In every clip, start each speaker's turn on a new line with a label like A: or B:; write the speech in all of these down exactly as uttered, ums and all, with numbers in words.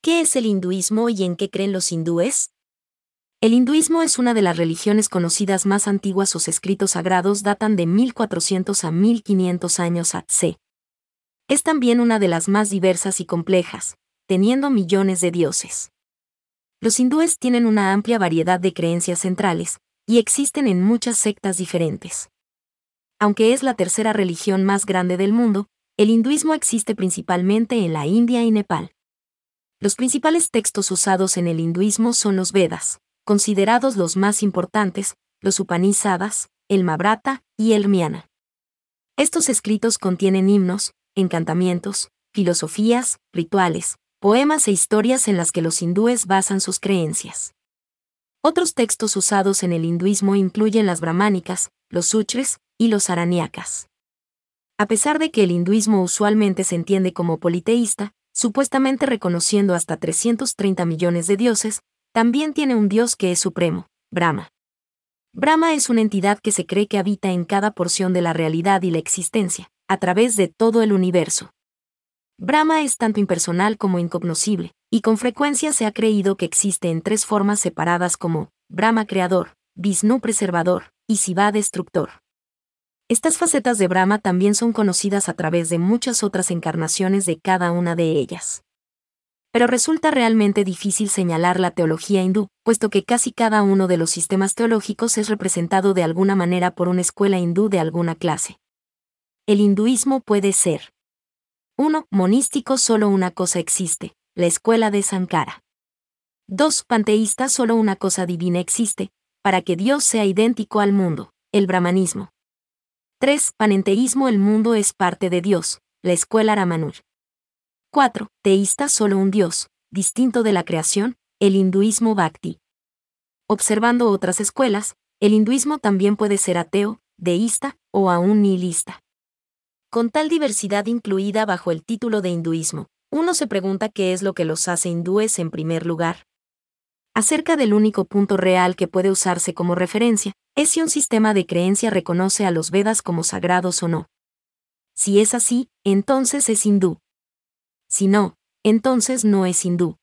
A: ¿Qué es el hinduismo y en qué creen los hindúes? El hinduismo es una de las religiones conocidas más antiguas. Sus escritos sagrados datan de mil cuatrocientos a mil quinientos años A C. Es también una de las más diversas y complejas, teniendo millones de dioses. Los hindúes tienen una amplia variedad de creencias centrales, y existen en muchas sectas diferentes. Aunque es la tercera religión más grande del mundo, el hinduismo existe principalmente en la India y Nepal. Los principales textos usados en el hinduismo son los Vedas, considerados los más importantes, los Upanishads, el Mahabharata y el Ramayana. Estos escritos contienen himnos, encantamientos, filosofías, rituales, poemas e historias en las que los hindúes basan sus creencias. Otros textos usados en el hinduismo incluyen las brahmánicas, los sutras y los arañakas. A pesar de que el hinduismo usualmente se entiende como politeísta, supuestamente reconociendo hasta trescientos treinta millones de dioses, también tiene un dios que es supremo, Brahma. Brahma es una entidad que se cree que habita en cada porción de la realidad y la existencia, a través de todo el universo. Brahma es tanto impersonal como incognoscible, y con frecuencia se ha creído que existe en tres formas separadas como Brahma creador, Vishnu preservador y Shiva destructor. Estas facetas de Brahma también son conocidas a través de muchas otras encarnaciones de cada una de ellas. Pero resulta realmente difícil señalar la teología hindú, puesto que casi cada uno de los sistemas teológicos es representado de alguna manera por una escuela hindú de alguna clase. El hinduismo puede ser uno. Monístico, solo una cosa existe, la escuela de Sankara. dos. Panteísta, solo una cosa divina existe, para que Dios sea idéntico al mundo, el brahmanismo. tres. Panenteísmo, el mundo es parte de Dios, la escuela Ramanuja. cuatro. Teísta, solo un Dios, distinto de la creación, el hinduismo Bhakti. Observando otras escuelas, el hinduismo también puede ser ateo, deísta o aún nihilista. Con tal diversidad incluida bajo el título de hinduismo, uno se pregunta qué es lo que los hace hindúes en primer lugar. Acerca del único punto real que puede usarse como referencia, es si un sistema de creencia reconoce a los Vedas como sagrados o no. Si es así, entonces es hindú. Si no, entonces no es hindú.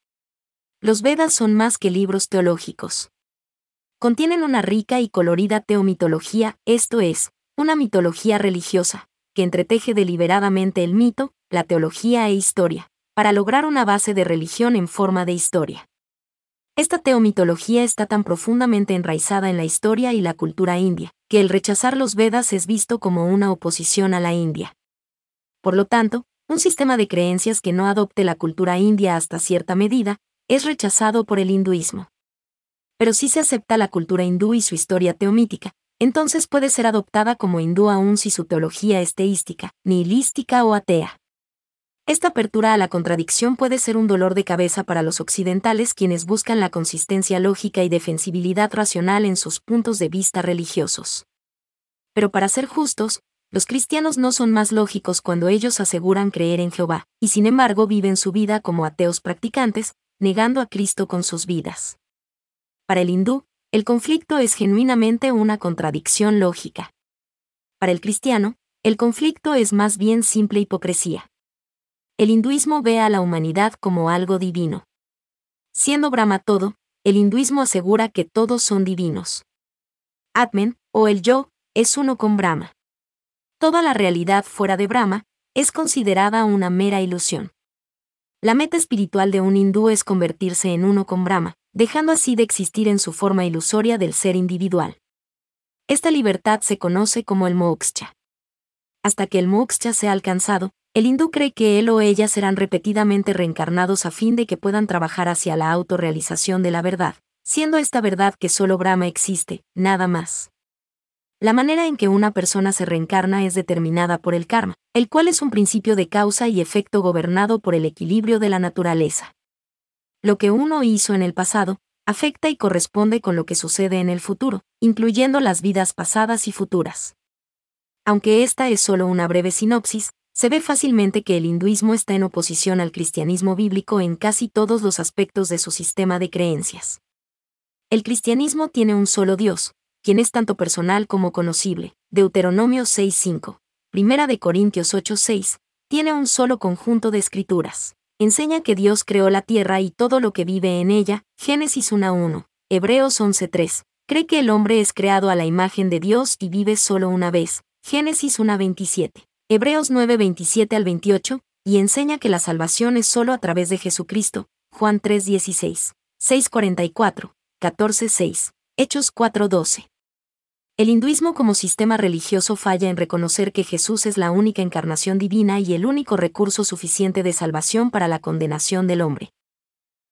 A: Los Vedas son más que libros teológicos. Contienen una rica y colorida teomitología, esto es, una mitología religiosa, que entreteje deliberadamente el mito, la teología e historia, para lograr una base de religión en forma de historia. Esta teomitología está tan profundamente enraizada en la historia y la cultura india, que el rechazar los Vedas es visto como una oposición a la India. Por lo tanto, un sistema de creencias que no adopte la cultura india hasta cierta medida, es rechazado por el hinduismo. Pero si se acepta la cultura hindú y su historia teomítica, entonces puede ser adoptada como hindú aun si su teología es teística, nihilística o atea. Esta apertura a la contradicción puede ser un dolor de cabeza para los occidentales quienes buscan la consistencia lógica y defensibilidad racional en sus puntos de vista religiosos. Pero para ser justos, los cristianos no son más lógicos cuando ellos aseguran creer en Jehová, y sin embargo viven su vida como ateos practicantes, negando a Cristo con sus vidas. Para el hindú, el conflicto es genuinamente una contradicción lógica. Para el cristiano, el conflicto es más bien simple hipocresía. El hinduismo ve a la humanidad como algo divino. Siendo Brahma todo, el hinduismo asegura que todos son divinos. Atman, o el yo, es uno con Brahma. Toda la realidad fuera de Brahma es considerada una mera ilusión. La meta espiritual de un hindú es convertirse en uno con Brahma, dejando así de existir en su forma ilusoria del ser individual. Esta libertad se conoce como el moksha. Hasta que el moksha sea alcanzado, el hindú cree que él o ella serán repetidamente reencarnados a fin de que puedan trabajar hacia la autorrealización de la verdad, siendo esta verdad que solo Brahma existe, nada más. La manera en que una persona se reencarna es determinada por el karma, el cual es un principio de causa y efecto gobernado por el equilibrio de la naturaleza. Lo que uno hizo en el pasado, afecta y corresponde con lo que sucede en el futuro, incluyendo las vidas pasadas y futuras. Aunque esta es solo una breve sinopsis, se ve fácilmente que el hinduismo está en oposición al cristianismo bíblico en casi todos los aspectos de su sistema de creencias. El cristianismo tiene un solo Dios, quien es tanto personal como conocible, Deuteronomio seis cinco, Primera de Corintios ocho seis, tiene un solo conjunto de escrituras, Enseña que Dios creó la tierra y todo lo que vive en ella, Génesis uno uno, Hebreos once tres. Cree que el hombre es creado a la imagen de Dios y vive solo una vez, Génesis uno veintisiete, Hebreos nueve veintisiete al veintiocho, y enseña que la salvación es solo a través de Jesucristo, Juan tres dieciséis, seis cuarenta y cuatro, catorce seis, Hechos cuatro doce. El hinduismo como sistema religioso falla en reconocer que Jesús es la única encarnación divina y el único recurso suficiente de salvación para la condenación del hombre.